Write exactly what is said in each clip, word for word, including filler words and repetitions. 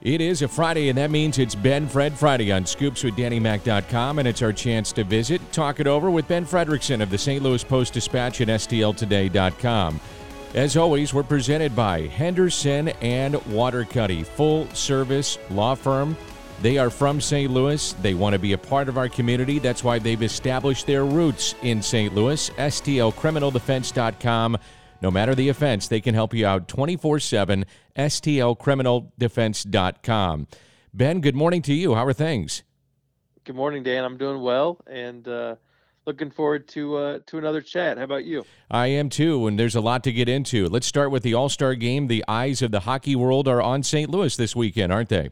It is a Friday, and that means it's Ben Fred Friday on scoops with danny mac dot com, and it's our chance to visit, talk it over with Ben Frederickson of the Saint Louis Post-Dispatch and S T L today dot com. As always, we're presented by Henderson and Watercutty, full-service law firm. They are from Saint Louis. They want to be a part of our community. That's why they've established their roots in Saint Louis. S T L criminal defense dot com. No matter the offense, they can help you out twenty-four seven, S T L criminal defense dot com. Ben, good morning to you. How are things? Good morning, Dan. I'm doing well, and uh, looking forward to uh, to another chat. How about you? I am too, and there's a lot to get into. Let's start with the All-Star Game. The eyes of the hockey world are on Saint Louis this weekend, aren't they?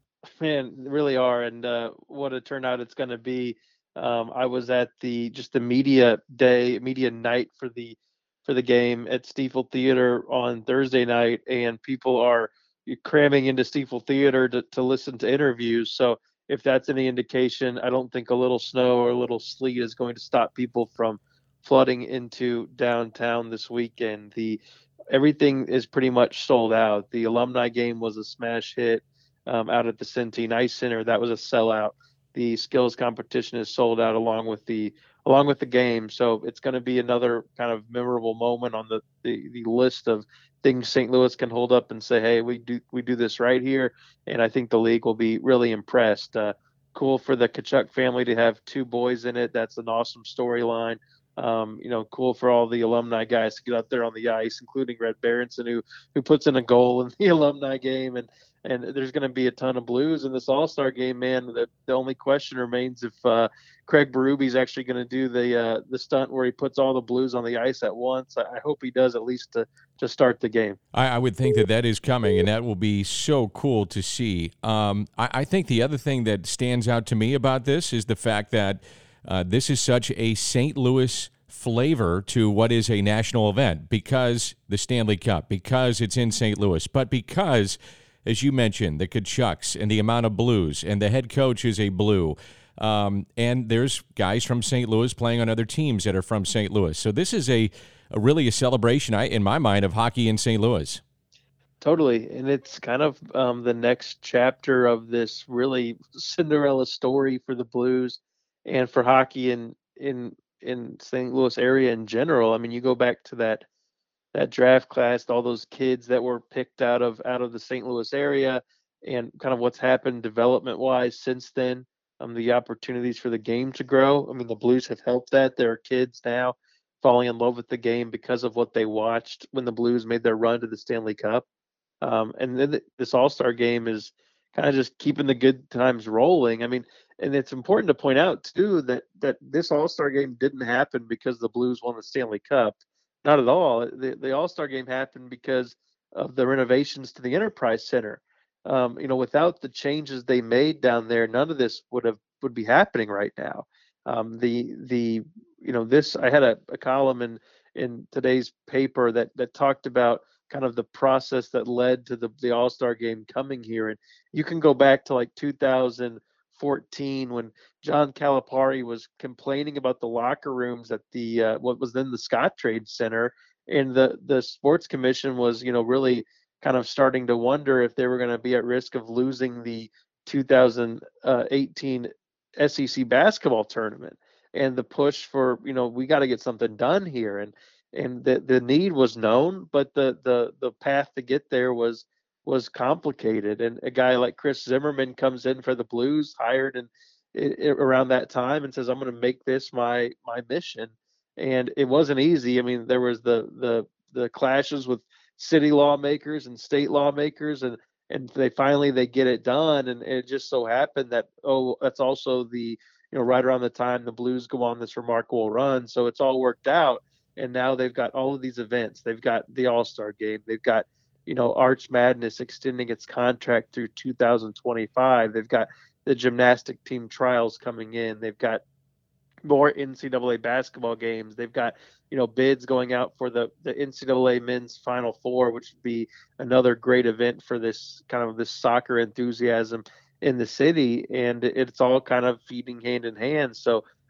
Man, they really are, and uh, what a turnout it's going to be. Um, I was at the just the media day, media night for the for the game at Stiefel Theater on Thursday night, and people are cramming into Stiefel Theater to, to listen to interviews. So if that's any indication, I don't think a little snow or a little sleet is going to stop people from flooding into downtown this weekend. The everything is pretty much sold out. The alumni game was a smash hit um, out at the Centene Ice Center. That was a sellout. The skills competition is sold out along with the along with the game. So it's going to be another kind of memorable moment on the, the, the list of things Saint Louis can hold up and say, hey, we do we do this right here. And I think the league will be really impressed. Uh, cool for the Tkachuk family to have two boys in it. That's an awesome storyline. Um, you know, cool for all the alumni guys to get out there on the ice, including Red Berenson, who who puts in a goal in the alumni game. And and there's going to be a ton of Blues in this All-Star game, man. The, the only question remains if uh, Craig Berube's actually going to do the uh, the stunt where he puts all the Blues on the ice at once. I, I hope he does, at least to, to start the game. I, I would think that that is coming, and that will be so cool to see. Um, I, I think the other thing that stands out to me about this is the fact that uh, this is such a Saint Louis flavor to what is a national event, because the Stanley Cup, because it's in Saint Louis, but because, as you mentioned, the Tkachuks and the amount of Blues, and the head coach is a Blue. Um, and there's guys from Saint Louis playing on other teams that are from Saint Louis. So this is a, a really a celebration, I, in my mind, of hockey in Saint Louis. Totally. And it's kind of um, the next chapter of this really Cinderella story for the Blues and for hockey in, in, in Saint Louis area in general. I mean, you go back to that that draft class, all those kids that were picked out of out of the Saint Louis area, and kind of what's happened development wise since then. Um, the opportunities for the game to grow. I mean, the Blues have helped that. There are kids now falling in love with the game because of what they watched when the Blues made their run to the Stanley Cup. Um, and then this All-Star game is kind of just keeping the good times rolling. I mean, and it's important to point out too that that this All-Star game didn't happen because the Blues won the Stanley Cup. Not at all. The, the All-Star game happened because of the renovations to the Enterprise Center. Um, you know, without the changes they made down there, none of this would have would be happening right now. Um, the the you know this I had a, a column in in today's paper that that talked about kind of the process that led to the the All-Star game coming here, and you can go back to like two thousand fourteen when John Calipari was complaining about the locker rooms at the uh, what was then the Scottrade Center, and the the sports commission was you know really kind of starting to wonder if they were going to be at risk of losing the two thousand eighteen S E C basketball tournament, and the push for you know we got to get something done here, and and the the need was known, but the the the path to get there was was complicated. And a guy like Chris Zimmerman comes in for the Blues, hired in, in around that time, and says, "I'm going to make this my my mission." And it wasn't easy. I mean, there was the the the clashes with city lawmakers and state lawmakers, and and they finally they get it done. And it just so happened that oh, that's also the you know right around the time the Blues go on this remarkable run. So it's all worked out. And now they've got all of these events. They've got the All-Star game. They've got you know, Arch Madness extending its contract through two thousand twenty-five. They've got the gymnastic team trials coming in. They've got more N C double A basketball games. They've got, you know, bids going out for the, the N C double A men's Final Four, which would be another great event for this kind of this soccer enthusiasm in the city. And it's all kind of feeding hand in hand. So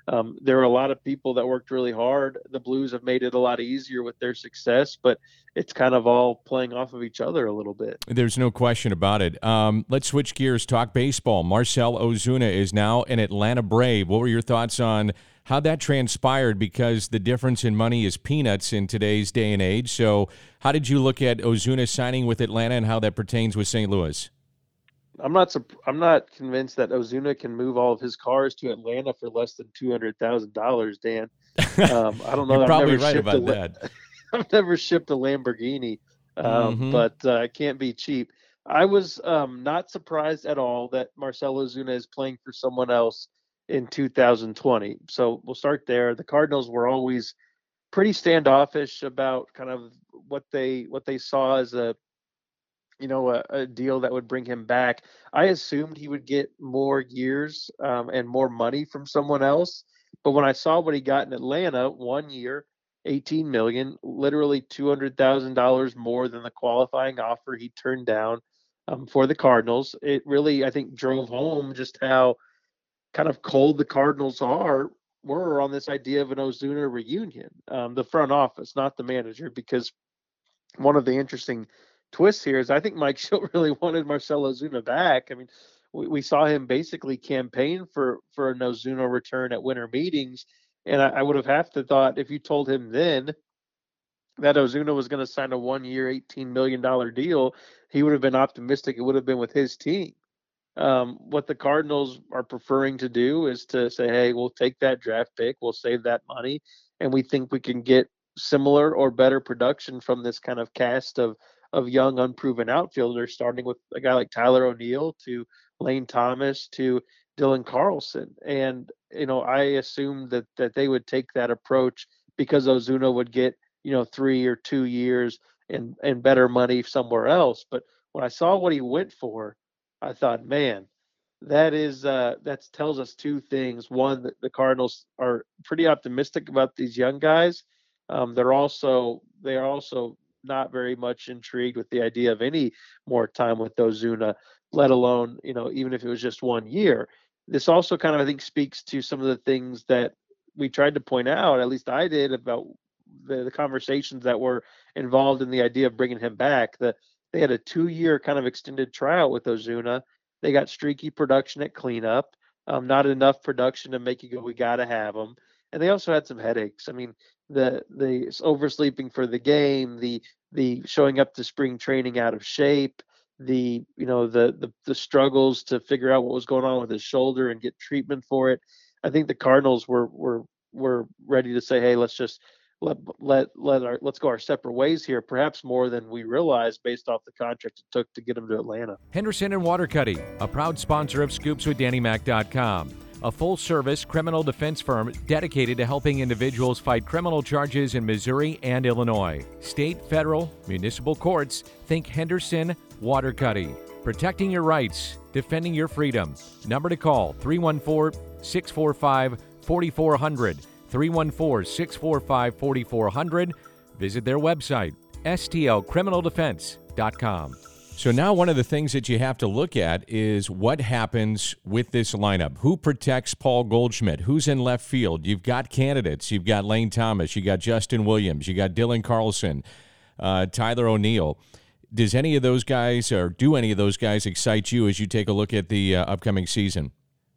Um, there are a lot of people that worked really hard. The Blues have made it a lot easier with their success, but it's kind of all playing off of each other a little bit. There's no question about it. Um, let's switch gears, talk baseball. Marcell Ozuna is now an Atlanta Brave. What were your thoughts on how that transpired? Because the difference in money is peanuts in today's day and age. So how did you look at Ozuna signing with Atlanta and how that pertains with Saint Louis? I'm not sup- I'm not convinced that Ozuna can move all of his cars to Atlanta for less than two hundred thousand dollars, Dan. Um, I don't You're know. I've probably never right shipped a about La- that. I've never shipped a Lamborghini, um, Mm-hmm. but uh, it can't be cheap. I was um, not surprised at all that Marcell Ozuna is playing for someone else in two thousand twenty. So we'll start there. The Cardinals were always pretty standoffish about kind of what they what they saw as a you know a, a deal that would bring him back. I assumed he would get more years um, and more money from someone else, but when I saw what he got in Atlanta, one year, eighteen million, literally two hundred thousand dollars more than the qualifying offer he turned down um, for the Cardinals, it really I think drove home just how kind of cold the Cardinals are were on this idea of an Ozuna reunion. Um, the front office, not the manager, because one of the interesting twists here is I think Mike Schilt really wanted Marcell Ozuna back. I mean, we, we saw him basically campaign for for an Ozuna return at winter meetings, and I, I would have have to thought if you told him then that Ozuna was going to sign a one year, eighteen million dollar deal, he would have been optimistic. It would have been with his team. Um, what the Cardinals are preferring to do is to say, hey, we'll take that draft pick, we'll save that money, and we think we can get similar or better production from this kind of cast of of young, unproven outfielders, starting with a guy like Tyler O'Neill to Lane Thomas to Dylan Carlson. And you know, I assumed that that they would take that approach because Ozuna would get you know three or two years and and better money somewhere else. But when I saw what he went for, I thought, man, that is uh, that tells us two things. One, that the Cardinals are pretty optimistic about these young guys. Um, they're also they are also not very much intrigued with the idea of any more time with Ozuna, let alone you know even if it was just one year. This also kind of I think speaks to some of the things that we tried to point out. At least I did about the, the conversations that were involved in the idea of bringing him back. The they had a two-year kind of extended tryout with Ozuna. They got streaky production at cleanup, um, not enough production to make you go, we got to have them. And they also had some headaches. I mean, the the oversleeping for the game, the the showing up to spring training out of shape, the you know the the, the struggles to figure out what was going on with his shoulder and get treatment for it. I think the Cardinals were were were ready to say, hey, let's just let let let our let's go our separate ways here, perhaps more than we realized based off the contract it took to get him to Atlanta. Henderson and Watercutty, a proud sponsor of Scoops with Danny Mac dot com, a full-service criminal defense firm dedicated to helping individuals fight criminal charges in Missouri and Illinois. State, federal, municipal courts, think Henderson Watercutty. Protecting your rights, defending your freedom. Number to call, three one four, six four five, four four zero zero, three one four, six four five, four four zero zero. Visit their website, S T L criminal defense dot com. So now one of the things that you have to look at is what happens with this lineup. Who protects Paul Goldschmidt? Who's in left field? You've got candidates. You've got Lane Thomas. You got Justin Williams. You got Dylan Carlson, uh, Tyler O'Neill. Does any of those guys or do any of those guys excite you as you take a look at the uh, upcoming season?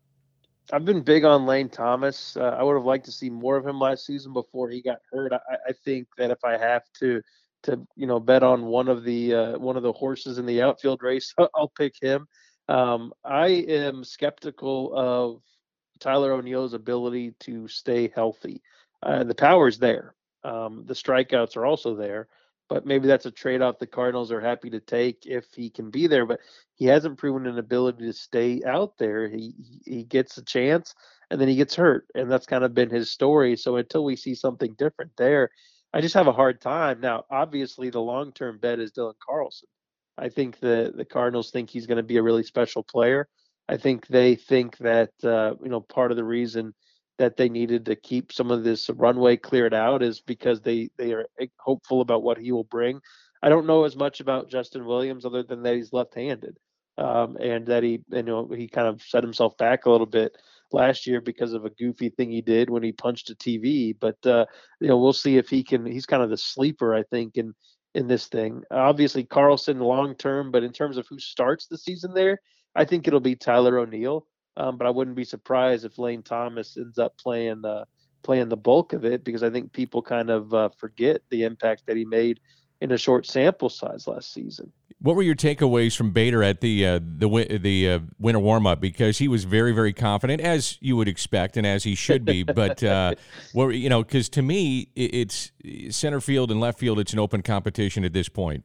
I've been big on Lane Thomas. Uh, I would have liked to see more of him last season before he got hurt. I, I think that if I have to to you know bet on one of the uh, one of the horses in the outfield race, I'll pick him. Um, I am skeptical of Tyler O'Neill's ability to stay healthy. Uh, the power's there. Um, the strikeouts are also there, but maybe that's a trade-off the Cardinals are happy to take if he can be there. But he hasn't proven an ability to stay out there. He he gets a chance and then he gets hurt, and that's kind of been his story. So until we see something different there, I just have a hard time. Now, obviously, the long-term bet is Dylan Carlson. I think the the Cardinals think he's going to be a really special player. I think they think that uh, you know part of the reason that they needed to keep some of this runway cleared out is because they they are hopeful about what he will bring. I don't know as much about Justin Williams other than that he's left-handed, um, and that he you know he kind of set himself back a little bit last year because of a goofy thing he did when he punched a T V. But uh, you know, we'll see if he can. He's kind of the sleeper, I think, in in this thing. Obviously, Carlson long term, but in terms of who starts the season there, I think it'll be Tyler O'Neill. Um, but I wouldn't be surprised if Lane Thomas ends up playing uh, playing the bulk of it, because I think people kind of uh, forget the impact that he made in a short sample size last season. What were your takeaways from Bader at the uh, the the uh, winter warm-up? Because he was very, very confident, as you would expect, and as he should be. But uh, what you know, because to me, it's center field and left field. It's an open competition at this point.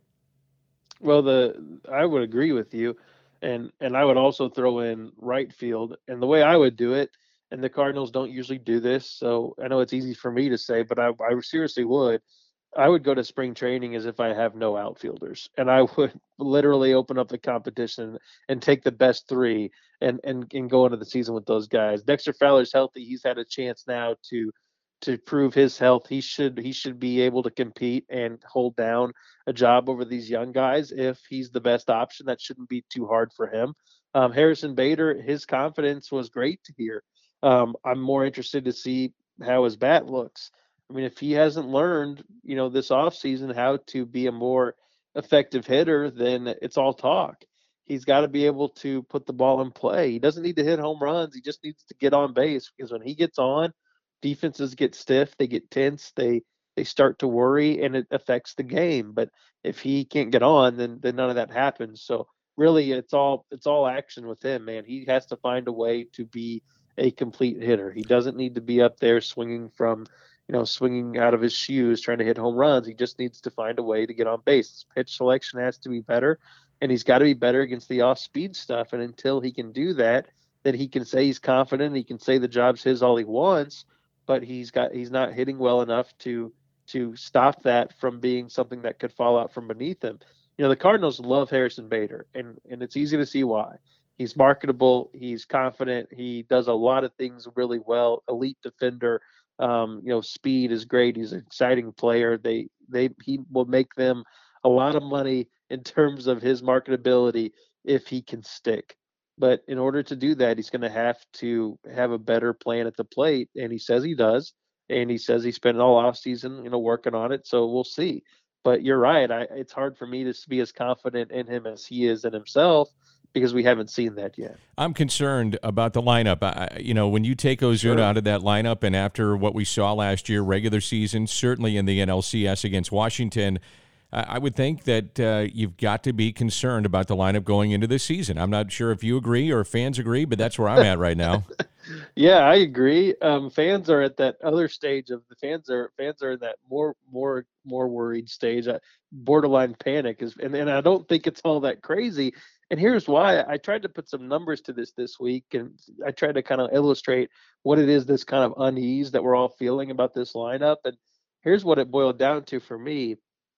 Well, the I would agree with you, and and I would also throw in right field. And the way I would do it, and the Cardinals don't usually do this, so I know it's easy for me to say, but I, I seriously would. I would go to spring training as if I have no outfielders, and I would literally open up the competition and take the best three and and and go into the season with those guys. Dexter Fowler's healthy; he's had a chance now to to prove his health. He should he should be able to compete and hold down a job over these young guys if he's the best option. That shouldn't be too hard for him. Um, Harrison Bader, his confidence was great to hear. Um, I'm more interested to see how his bat looks. I mean, if he hasn't learned, you know, this offseason how to be a more effective hitter, then it's all talk. He's got to be able to put the ball in play. He doesn't need to hit home runs. He just needs to get on base, because when he gets on, defenses get stiff, they get tense, they they start to worry, and it affects the game. But if he can't get on, then then none of that happens. So really, it's all it's all action with him, man. He has to find a way to be a complete hitter. He doesn't need to be up there swinging from you know, swinging out of his shoes, trying to hit home runs. He just needs to find a way to get on base. His pitch selection has to be better, and he's got to be better against the off-speed stuff. And until he can do that, then he can say he's confident. He can say the job's his all he wants, but he's got he's not hitting well enough to to stop that from being something that could fall out from beneath him. You know, the Cardinals love Harrison Bader, and and it's easy to see why. He's marketable. He's confident. He does a lot of things really well. Elite defender. Um, you know, speed is great. He's an exciting player. They they he will make them a lot of money in terms of his marketability if he can stick. But in order to do that, he's going to have to have a better plan at the plate, and he says he does. And he says he spent all off season, you know, working on it. So we'll see. But you're right. I, it's hard for me to be as confident in him as he is in himself, because we haven't seen that yet. I'm concerned about the lineup. I, you know, when you take Ozuna sure. out of that lineup, and after what we saw last year, regular season, certainly in the N L C S against Washington, I, I would think that uh, you've got to be concerned about the lineup going into this season. I'm not sure if you agree or if fans agree, but that's where I'm at right now. Yeah, I agree. Um, fans are at that other stage of the fans are fans are in that more more more worried stage, uh, borderline panic is, and, and I don't think it's all that crazy. And here's why. I tried to put some numbers to this this week, and I tried to kind of illustrate what it is, this kind of unease that we're all feeling about this lineup. And here's what it boiled down to for me.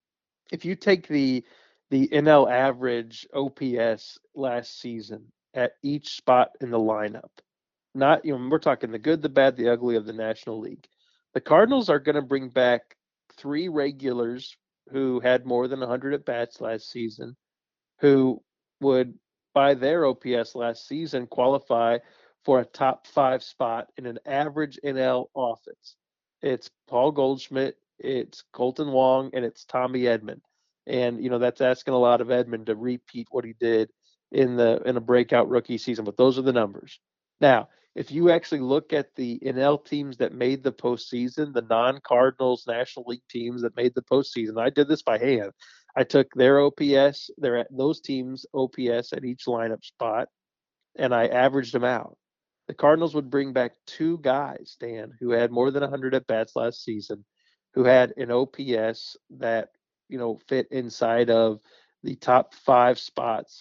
If you take the the N L average O P S last season at each spot in the lineup, not, you know, we're talking the good, the bad, the ugly of the National League. The Cardinals are going to bring back three regulars who had more than one hundred at bats last season, who would, by their O P S last season, qualify for a top five spot in an average N L offense. It's Paul Goldschmidt, it's Colton Wong, and it's Tommy Edman. And, you know, that's asking a lot of Edman to repeat what he did in the in a breakout rookie season, but those are the numbers. Now, if you actually look at the N L teams that made the postseason, the non-Cardinals National League teams that made the postseason, I did this by hand. I took their O P S, their those teams' O P S at each lineup spot, and I averaged them out. The Cardinals would bring back two guys, Dan, who had more than one hundred at bats last season, who had an O P S that, you know, fit inside of the top five spots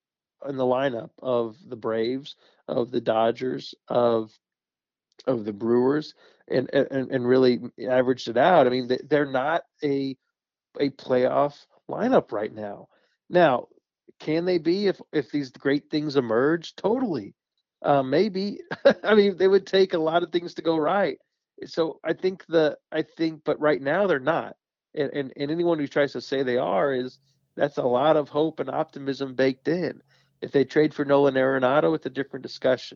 in the lineup of the Braves, of the Dodgers, of of the Brewers, and and, and really averaged it out. I mean, they're not a a playoff lineup right now. Now, can they be if if these great things emerge? Totally, uh, maybe. I mean, they would take a lot of things to go right. So I think the I think, but right now they're not. And, and and anyone who tries to say they are is that's a lot of hope and optimism baked in. If they trade for Nolan Arenado, it's a different discussion.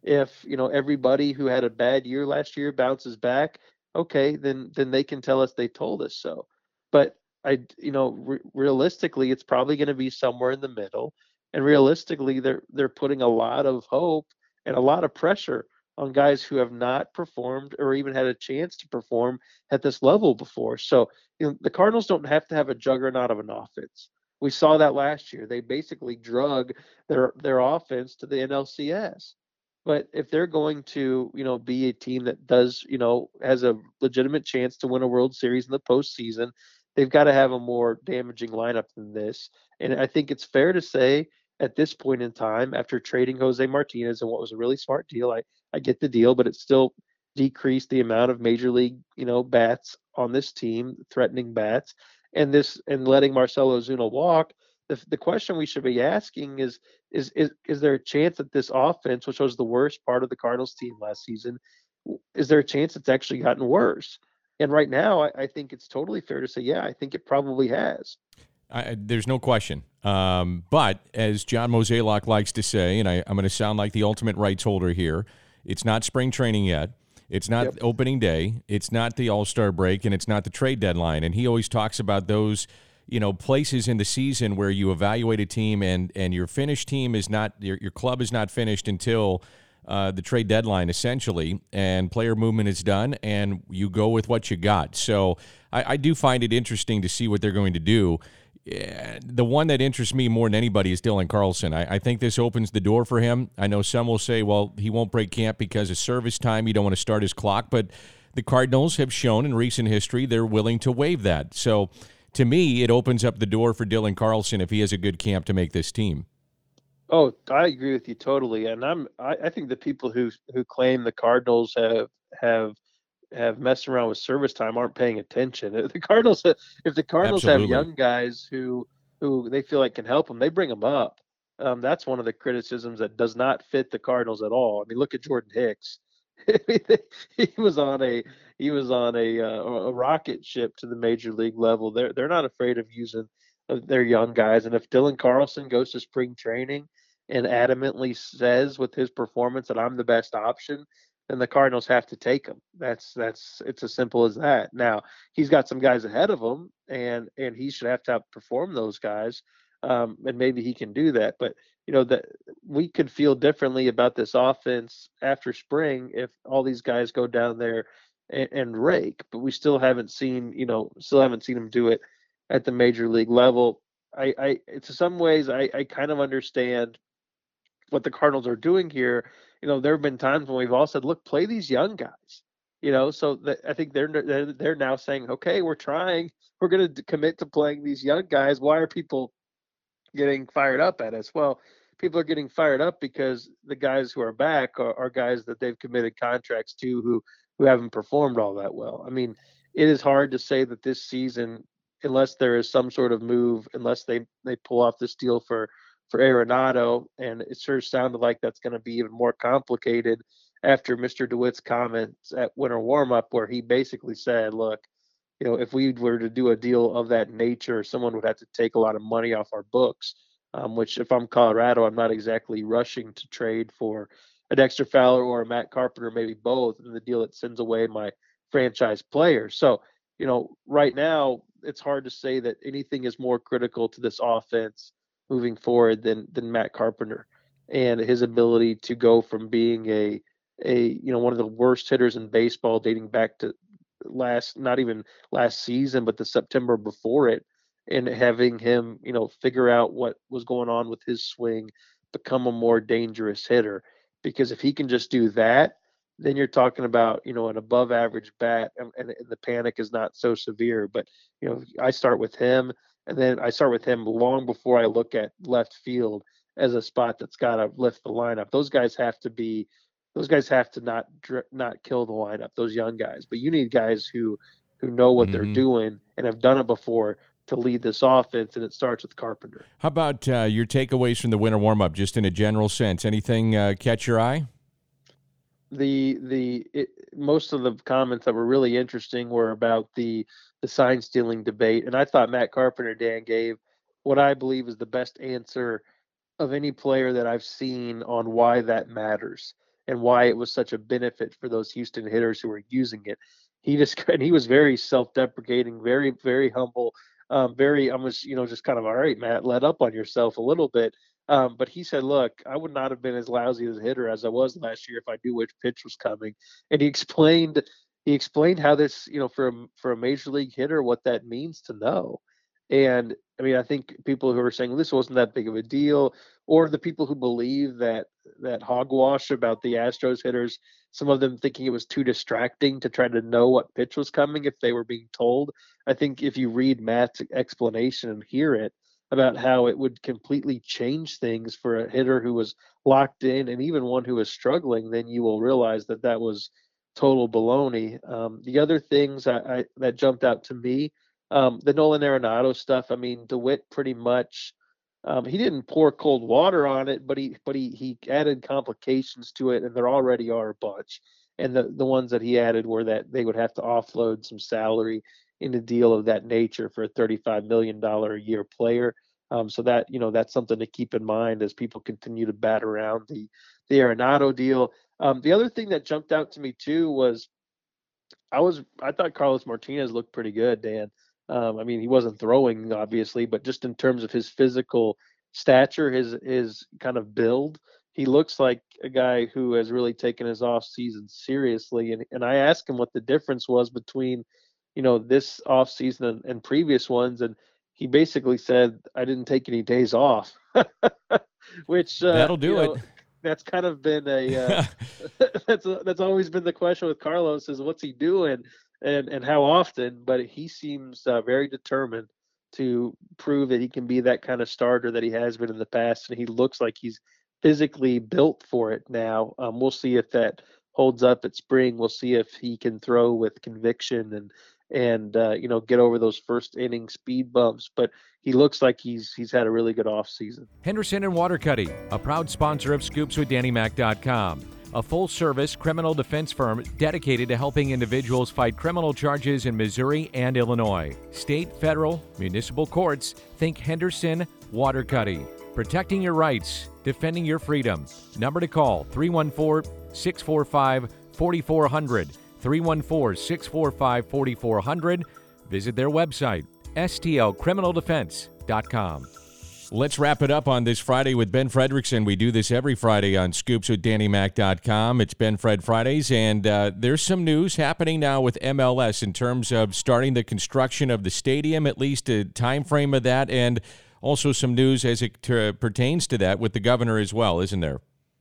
If, you know, everybody who had a bad year last year bounces back, okay, then then they can tell us they told us so. But I, you know, re- realistically, it's probably going to be somewhere in the middle. And realistically, they're they're putting a lot of hope and a lot of pressure on guys who have not performed or even had a chance to perform at this level before. So, you know, the Cardinals don't have to have a juggernaut of an offense. We saw that last year. They basically drug their their offense to the N L C S. But if they're going to, you know, be a team that does, you know, has a legitimate chance to win a World Series in the postseason, they've got to have a more damaging lineup than this. And I think it's fair to say at this point in time, after trading Jose Martinez and what was a really smart deal, I, I get the deal, but it still decreased the amount of major league, you know, bats on this team, threatening bats, and this and letting Marcelo Ozuna walk. The, the question we should be asking is is is is there a chance that this offense, which was the worst part of the Cardinals team last season, is there a chance it's actually gotten worse? And right now, I, I think it's totally fair to say, yeah, I think it probably has. I, there's no question. Um, but as John Mozeliak likes to say, and I, I'm going to sound like the ultimate rights holder here, it's not spring training yet. It's not Yep. opening day. It's not the All-Star break, and it's not the trade deadline. And he always talks about those, you know, places in the season where you evaluate a team and and your finished team is not your your club is not finished until uh, the trade deadline, essentially, and player movement is done, and you go with what you got. So I, I do find it interesting to see what they're going to do. Yeah, the one that interests me more than anybody is Dylan Carlson. I, I think this opens the door for him. I know some will say, well, he won't break camp because of service time. You don't want to start his clock. But the Cardinals have shown in recent history they're willing to waive that. So to me, it opens up the door for Dylan Carlson if he has a good camp to make this team. Oh, I agree with you totally. And I'm I, I think the people who who claim the Cardinals have have have messed around with service time aren't paying attention. If the Cardinals if the Cardinals have Absolutely. young guys who who they feel like can help them, they bring them up. Um, that's one of the criticisms that does not fit the Cardinals at all. I mean, look at Jordan Hicks. he was on a he was on a uh, a rocket ship to the major league level. They're they're not afraid of using uh, their young guys. And if Dylan Carlson goes to spring training and adamantly says with his performance that I'm the best option, then the Cardinals have to take him. That's that's it's as simple as that. Now he's got some guys ahead of him, and and he should have to outperform those guys, um, and maybe he can do that. But you know that we could feel differently about this offense after spring if all these guys go down there and, and rake. But we still haven't seen you know still haven't seen him do it at the major league level. I, I to some ways I, I kind of understand what the Cardinals are doing here. You know, there have been times when we've all said, "Look, play these young guys." You know, so that, I think they're, they're they're now saying, "Okay, we're trying. We're going to commit to playing these young guys." Why are people getting fired up at us? Well, people are getting fired up because the guys who are back are, are guys that they've committed contracts to who who haven't performed all that well. I mean, it is hard to say that this season, unless there is some sort of move, unless they they pull off this deal for for Arenado, and it sure sounded like that's going to be even more complicated after Mister DeWitt's comments at winter warmup, where he basically said, "Look, you know, if we were to do a deal of that nature, someone would have to take a lot of money off our books." Um, which, if I'm Colorado, I'm not exactly rushing to trade for a Dexter Fowler or a Matt Carpenter, maybe both, in the deal that sends away my franchise player. So, you know, right now it's hard to say that anything is more critical to this offense moving forward than than Matt Carpenter and his ability to go from being a a you know one of the worst hitters in baseball dating back to last not even last season but the September before it, and having him you know figure out what was going on with his swing, become a more dangerous hitter. Because if he can just do that, then you're talking about you know an above average bat, and, and, and the panic is not so severe. But you know I start with him, and then I start with him long before I look at left field as a spot that's got to lift the lineup. Those guys have to be those guys have to not not kill the lineup, those young guys. But you need guys who who know what they're Mm-hmm. doing and have done it before to lead this offense, and it starts with Carpenter. How about uh, your takeaways from the winter warm-up, just in a general sense? Anything uh, catch your eye? The the it, most of the comments that were really interesting were about the the sign stealing debate, and I thought Matt Carpenter, Dan, gave what I believe is the best answer of any player that I've seen on why that matters. and why it was such a benefit for those Houston hitters who were using it. He just and he was very self-deprecating, very very humble, um, very almost you know just kind of all right, Matt, let up on yourself a little bit. Um, but he said, "Look, I would not have been as lousy as a hitter as I was last year if I knew which pitch was coming." And he explained he explained how this, you know, for a, for a major league hitter, what that means to know. And I mean, I think people who are saying this wasn't that big of a deal, or the people who believe that that hogwash about the Astros hitters, some of them thinking it was too distracting to try to know what pitch was coming if they were being told. I think if you read Matt's explanation and hear it about how it would completely change things for a hitter who was locked in and even one who was struggling, then you will realize that that was total baloney. Um, the other things I, I, that jumped out to me, um, the Nolan Arenado stuff. I mean, DeWitt pretty much um, he didn't pour cold water on it, but he but he he added complications to it, and there already are a bunch. And the the ones that he added were that they would have to offload some salary in a deal of that nature for a thirty-five million dollar a year player. Um, so that you know that's something to keep in mind as people continue to bat around the the Arenado deal. Um, the other thing that jumped out to me too was I was I thought Carlos Martinez looked pretty good, Dan. Um, I mean, he wasn't throwing obviously, but just in terms of his physical stature, his his kind of build, he looks like a guy who has really taken his off season seriously. And and I asked him what the difference was between, you know, this off season and, and previous ones, and he basically said, "I didn't take any days off," which uh, That'll you do it. know that's kind of been a uh, that's a, that's always been the question with Carlos is what's he doing and and how often. But he seems uh, very determined to prove that he can be that kind of starter that he has been in the past, and he looks like he's physically built for it now. Um, we'll see if that holds up at spring. We'll see if he can throw with conviction and and uh, you know get over those first inning speed bumps. But he looks like he's he's had a really good off season. Henderson and Watercutty, a proud sponsor of scoops with danny mac dot com, a full-service criminal defense firm dedicated to helping individuals fight criminal charges in Missouri and Illinois. State, federal, municipal courts, think Henderson, Watercutty. Protecting your rights, defending your freedom. Number to call, three one four, six four five, four four zero zero, three one four, six four five, four four zero zero. Visit their website, S T L criminal defense dot com. Let's wrap it up on this Friday with Ben Frederickson. We do this every Friday on scoops with danny mac dot com. It's Ben Fred Fridays, and uh, there's some news happening now with M L S in terms of starting the construction of the stadium, at least a time frame of that, and also some news as it uh, pertains to that with the governor as well, isn't there?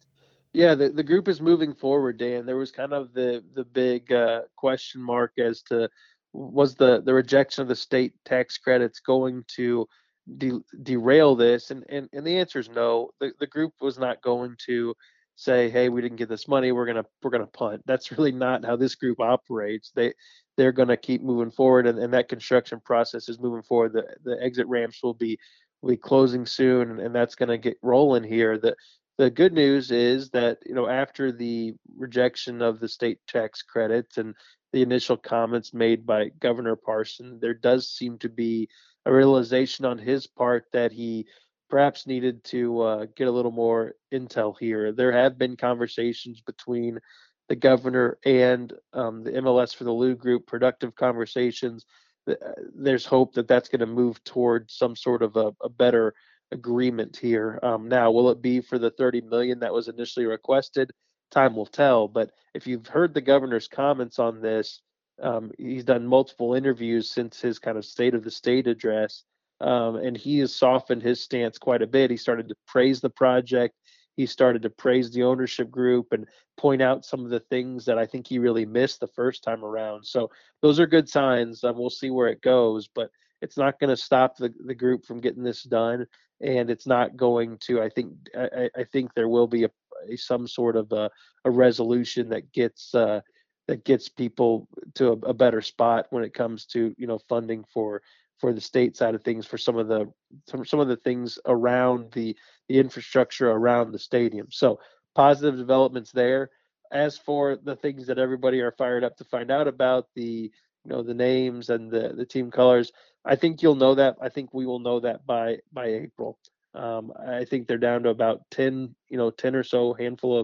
Yeah, the, the group is moving forward, Dan. There was kind of the the big uh, question mark as to was the the rejection of the state tax credits going to de- derail this, and, and and the answer is no. The the group was not going to say, hey, we didn't get this money, we're gonna we're gonna punt. That's really not how this group operates. They they're gonna keep moving forward, and, and that construction process is moving forward. The the exit ramps will be will be closing soon, and, and that's gonna get rolling here. The the good news is that you know after the rejection of the state tax credits and the initial comments made by Governor Parson, there does seem to be a realization on his part that he perhaps needed to uh, get a little more intel here. There have been conversations between the governor and um, the M L S for the Lou Group, productive conversations. Uh, There's hope that that's going to move toward some sort of a, a better agreement here. Um, now, will it be for the thirty million that was initially requested? Time will tell. But if you've heard the governor's comments on this, um, he's done multiple interviews since his kind of state of the state address, um, and he has softened his stance quite a bit. He started to praise the project. He started to praise the ownership group and point out some of the things that I think he really missed the first time around. So those are good signs. Um, we'll see where it goes, but it's not going to stop the, the group from getting this done, and it's not going to. I think I, I think there will be a, a some sort of a, a resolution that gets uh, that gets people to a, a better spot when it comes to you know funding for for the state side of things for some of the some, some of the things around the the infrastructure around the stadium. So positive developments there. As for the things that everybody are fired up to find out about, the you know the names and the the team colors, I think you'll know that. I think we will know that by by April. Um, I think they're down to about ten, you know, ten or so handful of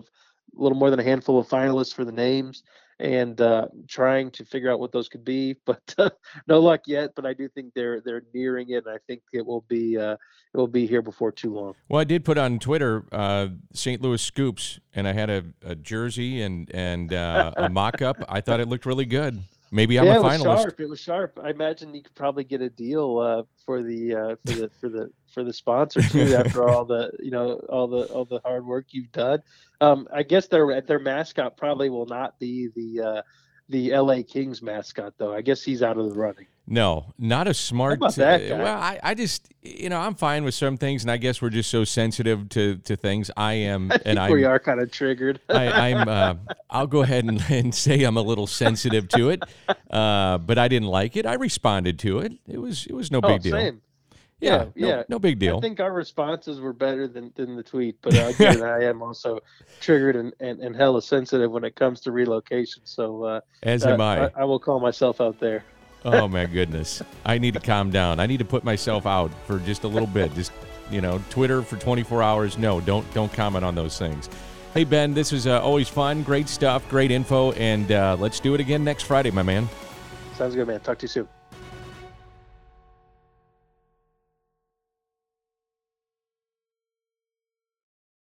a little more than a handful of finalists for the names, and uh, trying to figure out what those could be. But uh, no luck yet. But I do think they're they're nearing it, and I think it will be uh, it will be here before too long. Well, I did put on Twitter uh, Saint Louis Scoops, and I had a, a jersey and and uh, a mock-up. I thought it looked really good. Maybe I'm yeah, a it was finalist. sharp. It was sharp. I imagine you could probably get a deal uh, for the uh, for the for the for the sponsor too. After all the you know all the all the hard work you've done, um, I guess their their mascot probably will not be the uh, the L A Kings mascot though. I guess he's out of the running. No, not a smart. How about that guy? Uh, well, I, I just, you know, I'm fine with some things, and I guess we're just so sensitive to, to things. I am, I think and I we are kind of triggered. I, I'm. Uh, I'll go ahead and, and say I'm a little sensitive to it, uh, but I didn't like it. I responded to it. It was it was no Oh, big deal. same. Yeah, Yeah, no, yeah. no big deal. I think our responses were better than, than the tweet, but uh, again, I am also triggered and, and, and hella sensitive when it comes to relocation. So uh, As uh, am I. I. I will call myself out there. Oh my goodness. I need to calm down. I need to put myself out for just a little bit. Just, you know, Twitter for twenty-four hours. No, don't don't comment on those things. Hey, Ben, this is uh, always fun. Great stuff, great info, and uh, let's do it again next Friday, my man. Sounds good, man. Talk to you soon.